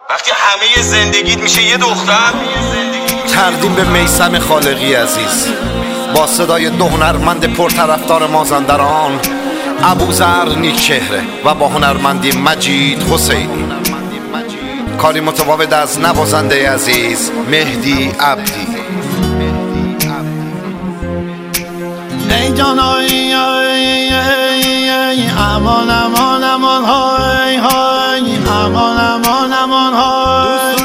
وقتی همه زندگیت میشه یه دختر. تقدیم به میثم خالقی عزیز با صدای دو هنرمند پرطرفدار مازندران، ابوذر نیکچهره و با هنرمندی مجید حسینی. کاری متفاوت از نوازنده عزیز مهدی عبدی. ای جان آی امان امان امان های های امان امان امان های.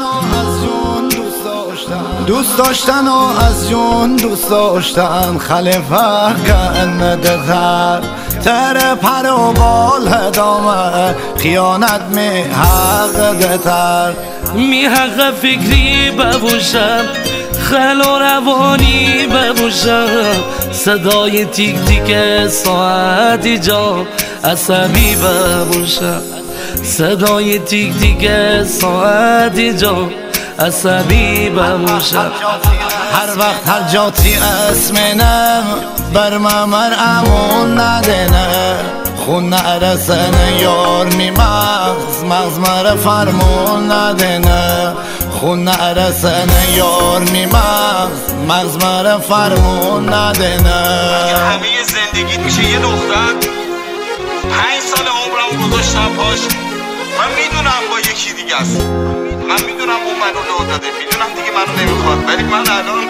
دوست داشتن و از جون دوست داشتن خلیفه کنده تر پر و بال هدامه خیانت می حق دتر می حق فکری ببوشم خل و روانی ببوشم صدای تیک تیک ساعتی جا عصبی ببوشم صدای تیک تیک ساعتی جا عصبی بموشم هر وقت هر جاتی اسمنم بر ممر امون ندنه خون نرسنه یار می مغز مر فرمون ندنه خون نرسنه یار می مغز مر فرمون ندنه. همه زندگیت میشه یه دختر. 5 سال عمرم گذاشتم پاش. من میدونم با یکی دیگه است، من میدونم اون منو لو داده، میدونم دیگه منو نمیخواد، ولی من الان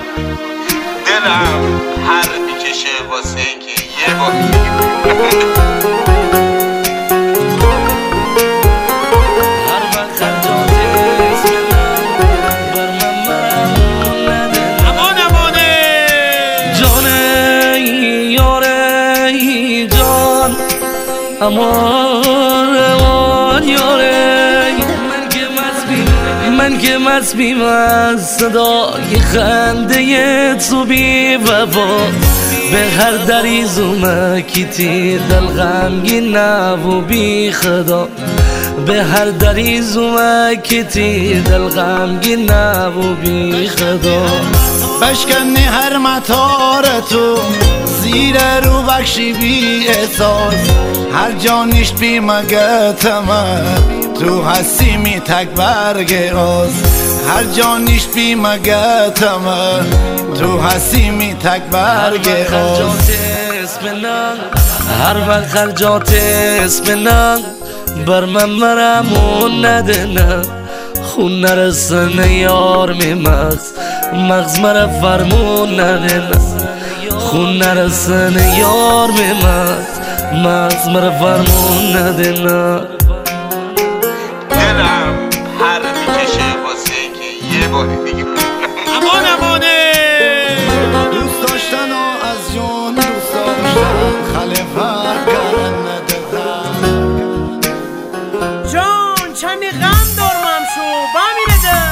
دلم هر میکشه واسه اینکه یه بار امان یاره من که مسبیم از صدای خنده تو بی وفا به هر دری زومکیتی دل غمگین نبو بی خدا به هر دری زومکیتی دل غمگین نبو بی خدا بشکنی هر مطار تو زیر رو بخشی بی احساس هر جا نیشت بی مگتمه تو هستی می تک برگ آز هر جا نیشت بی مگتمه تو هستی می تک برگ آز هر وقت خرجات اسمنان بر من مرمون ندنه خون نرسنه یار می مغز مر فرمون ندنه خون نرسنه یار می مغز مر فرمون ندنه. دلم هر میکشه واسه که یه بار دیگه امان امانه. دوست داشتن و از جون دوست داشتن خلیفه کنده جان چمی غم دارمم شو بمیره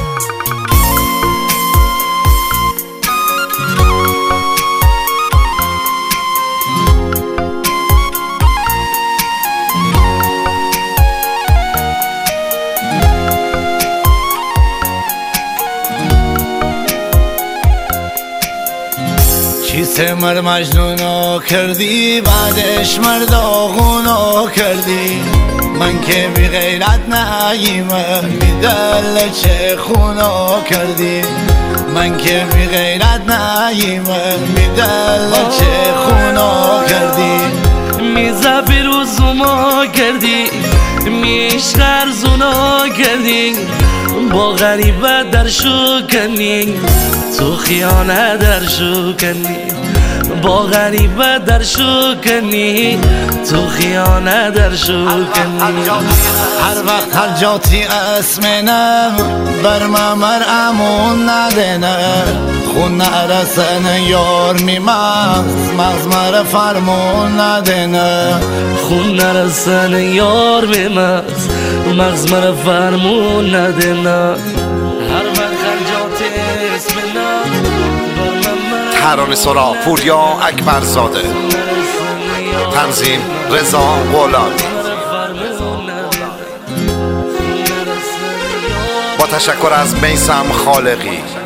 چیسه مر مجنونو کردی بعدش مرداغونو کردی من که بی غیرت نایمه می دل چه خونو کردی من که بی غیرت نایمه می دل چه خونو کردی می زفیر و زوما کردی می عشق زونا کردی با غریبه در شو کنی تو خیانه در شو کنی با غریبه در شو کنی تو خیانه در شو کنی هر وقت هر جاتی اسمنم بر ممر امون ندنه خون نرسنه یار می مغز مر فرمون ندنه خون نرسنه یار می مغز مر فرمون ندنه هر وقت هر جاتی اسمنم ترانه سرا پوریا اکبرزاده، تنظیم رضا غلامی، با تشکر از میثم خالقی.